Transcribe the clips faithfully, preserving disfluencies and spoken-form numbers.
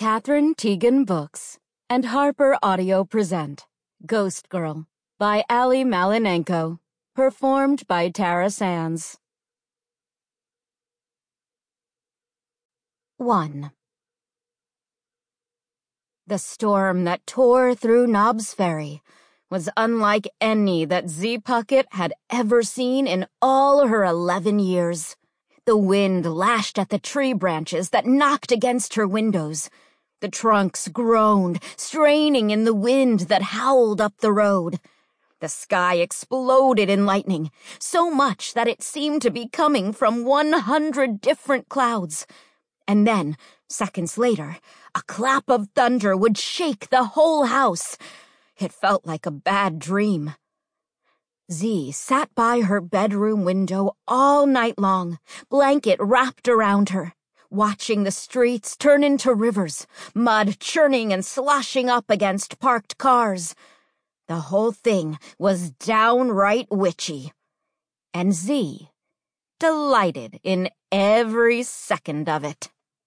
Katherine Tegen Books and Harper Audio present Ghost Girl by Ali Malinenko, performed by Tara Sands. one. The storm that tore through Nobbs Ferry was unlike any that Z Puckett had ever seen in all her eleven years. The wind lashed at the tree branches that knocked against her windows. The trunks groaned, straining in the wind that howled up the road. The sky exploded in lightning, so much that it seemed to be coming from one hundred different clouds. And then, seconds later, a clap of thunder would shake the whole house. It felt like a bad dream. Z sat by her bedroom window all night long, blanket wrapped around her, watching the streets turn into rivers, mud churning and sloshing up against parked cars. The whole thing was downright witchy. And Z delighted in every second of it.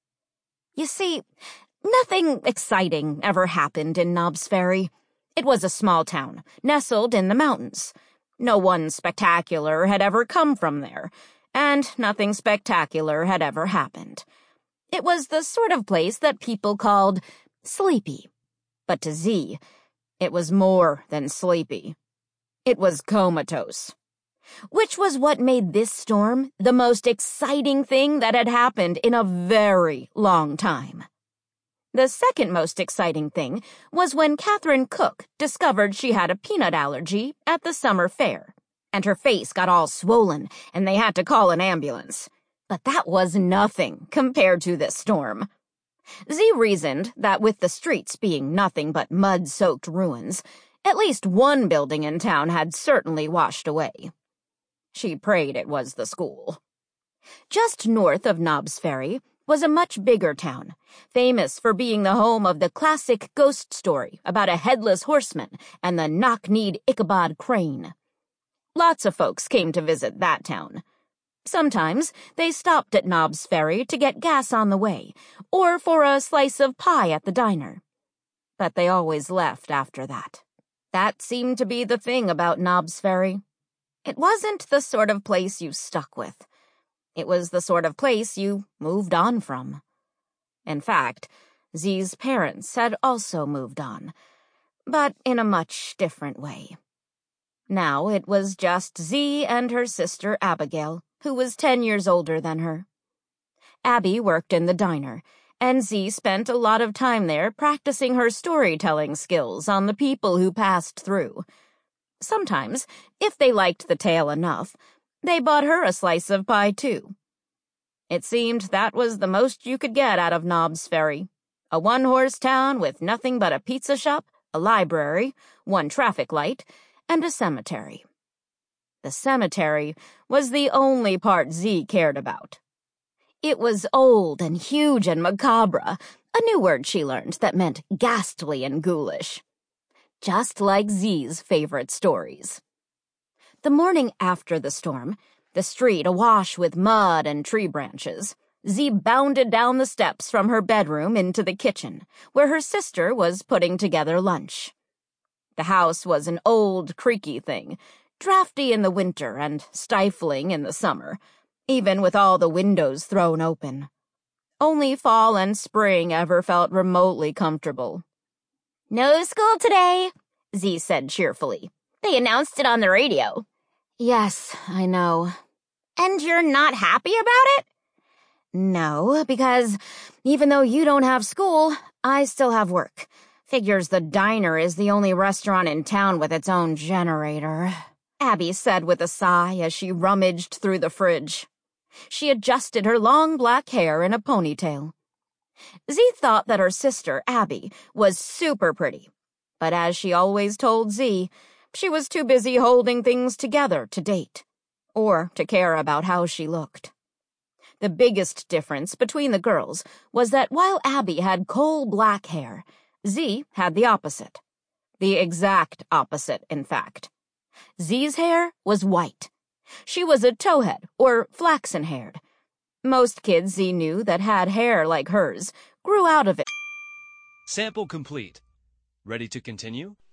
You see, nothing exciting ever happened in Nobbs Ferry. It was a small town, nestled in the mountains. No one spectacular had ever come from there, and nothing spectacular had ever happened. It was the sort of place that people called sleepy. But to Z, it was more than sleepy. It was comatose. Which was what made this storm the most exciting thing that had happened in a very long time. The second most exciting thing was when Catherine Cook discovered she had a peanut allergy at the summer fair, and her face got all swollen, and they had to call an ambulance. But that was nothing compared to this storm. Z reasoned that with the streets being nothing but mud-soaked ruins, at least one building in town had certainly washed away. She prayed it was the school. Just north of Nobbs Ferry was a much bigger town, famous for being the home of the classic ghost story about a headless horseman and the knock-kneed Ichabod Crane. Lots of folks came to visit that town. Sometimes they stopped at Nobbs Ferry to get gas on the way, or for a slice of pie at the diner. But they always left after that. That seemed to be the thing about Nobbs Ferry. It wasn't the sort of place you stuck with. It was the sort of place you moved on from. In fact, Z's parents had also moved on, but in a much different way. Now it was just Z and her sister Abigail, who was ten years older than her. Abby worked in the diner, and Z spent a lot of time there practicing her storytelling skills on the people who passed through. Sometimes, if they liked the tale enough, they bought her a slice of pie, too. It seemed that was the most you could get out of Nobbs Ferry, a one-horse town with nothing but a pizza shop, a library, one traffic light, and a cemetery. The cemetery was the only part Z cared about. It was old and huge and macabre, a new word she learned that meant ghastly and ghoulish. Just like Z's favorite stories. The morning after the storm, the street awash with mud and tree branches, Z bounded down the steps from her bedroom into the kitchen, where her sister was putting together lunch. The house was an old, creaky thing, drafty in the winter and stifling in the summer, even with all the windows thrown open. Only fall and spring ever felt remotely comfortable. "No school today," Z said cheerfully. "They announced it on the radio." "Yes, I know." "And you're not happy about it?" "No, because even though you don't have school, I still have work. Figures the diner is the only restaurant in town with its own generator," Abby said with a sigh as she rummaged through the fridge. She adjusted her long black hair in a ponytail. Z thought that her sister, Abby, was super pretty, but as she always told Z, she was too busy holding things together to date, or to care about how she looked. The biggest difference between the girls was that while Abby had coal-black hair, Z had the opposite. The exact opposite, in fact. Z's hair was white. She was a towhead, or flaxen-haired. Most kids Z knew that had hair like hers grew out of it. Sample complete. Ready to continue?